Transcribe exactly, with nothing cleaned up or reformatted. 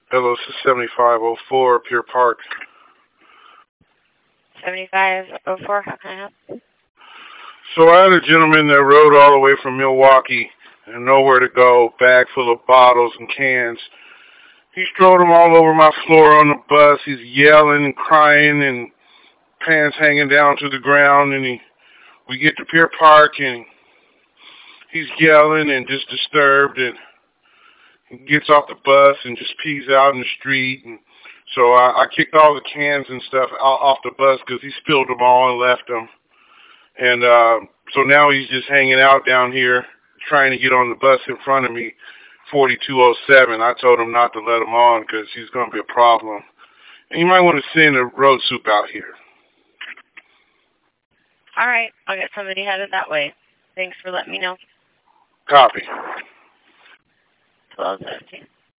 L O C seventy-five oh four, Pier Park. seventy-five oh four, how can I help? So I had a gentleman that rode all the way from Milwaukee and nowhere to go, bag full of bottles and cans. He strode them all over my floor on the bus. He's yelling and crying and pants hanging down to the ground. And he, we get to Pier Park and he's yelling and just disturbed, and he gets off the bus and just pees out in the street. And so I, I kicked all the cans and stuff out, off the bus because he spilled them all and left them. And uh, so now he's just hanging out down here trying to get on the bus in front of me, forty-two oh seven. I told him not to let him on because he's going to be a problem. And you might want to send a road soup out here. All right, I'll get somebody headed that way. Thanks for letting me know. Copy. twelve seventeen.